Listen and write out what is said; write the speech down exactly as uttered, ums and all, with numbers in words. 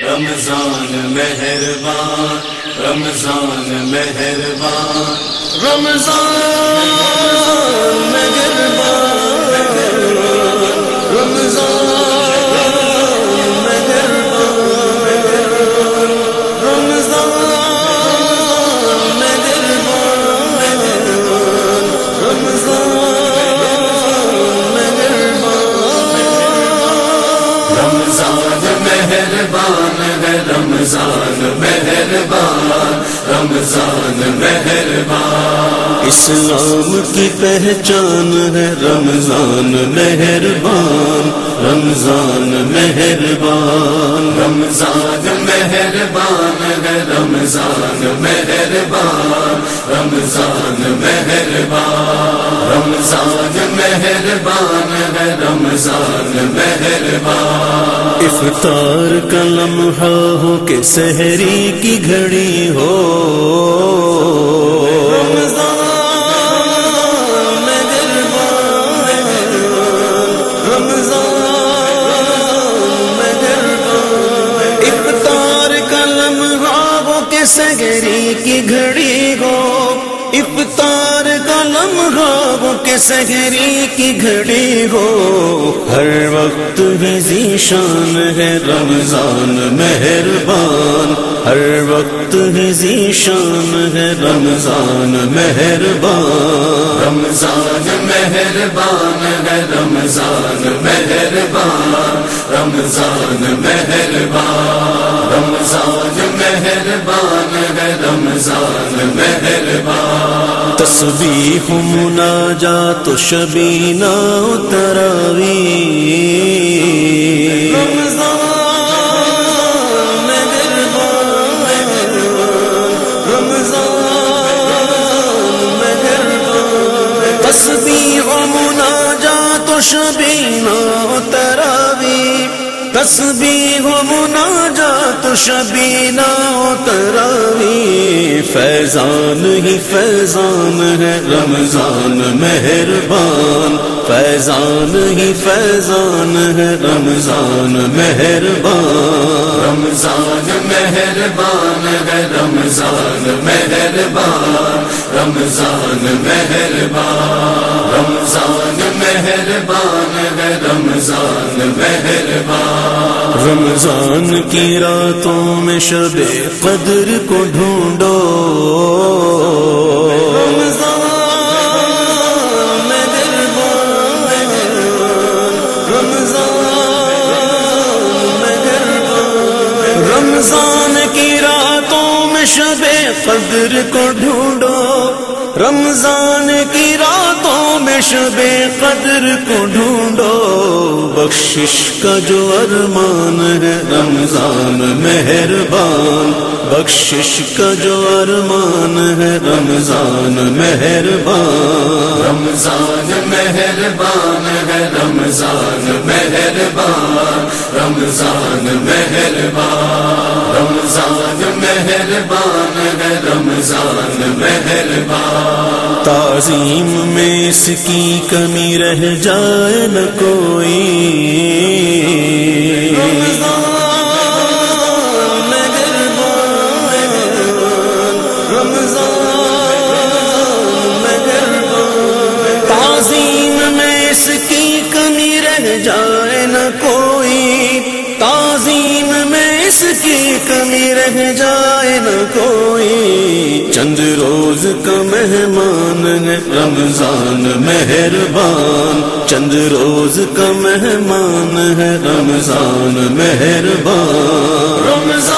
رمضان مہربان رمضان مہربان رمضان مہربان رمضان رمضان مہربان رمضان مہربان اسلام کی پہچان ہے رمضان مہربان رمضان مہربان رمضان مہربان ہے رمضان مہربان رمضان مہربان رمضان مہربان ہے رمضان مہربان افطار کا لمحہ ہو کہ سحری کی گھڑی ہو رمضان مہربان رمضان مہربان افطار کا لمحہ ہو کہ سحری کی گھڑی ہو افطار کا لمحہ ہو کہ سحری کی گھڑی ہو ہر وقت بھی ذیشان ہے رمضان مہربان ہر وقت بھی ذیشان ہے رمضان مہربان رمضان مہربان ہے رمضان مہربان رمضان مہربان رمضان مہربان ہے رمضان مہربان تسبیح مناجات و شبینہ و تراویح رمضان مہربان رمضان مہربان تسبیح مناجات و شبینہ و تراویح تسبیح و مناجات و شبینہ و تراویح فیضان ہی فیضان ہے رمضان مہربان فیضان ہی فیضان ہے رمضان مہربان رمضان مہربان ہے رمضان مہربان رمضان مہربان رمضان مہربان ہے رمضان مہربان رمضان کی راتوں میں شب قدر کو ڈھونڈو رمضان مہربان رمضان مہربان رمضان کی راتوں میں شب قدر کو ڈھونڈو رمضان کی راتوں میں شب قدر کو ڈھونڈو بخشش کا جو ارمان ہے رمضان مہربان بخشش کا جو ارمان ہے رمضان مہربان رمضان مہربان ہے رمضان مہربان رمضان مہربان رمضان مہربان ہے رمضان مہربان تعظیم میں اس کی کمی رہ جائے نہ کوئی رمضان مہربان رمضان مہربان تعظیم میں اس کی کمی رہ جائے نہ کوئی تعظیم میں اس کی کمی رہ جائے نہ کوئی چند روز کا مہمان ہے رمضان مہربان چند روز کا مہمان ہے رمضان مہربان رمضان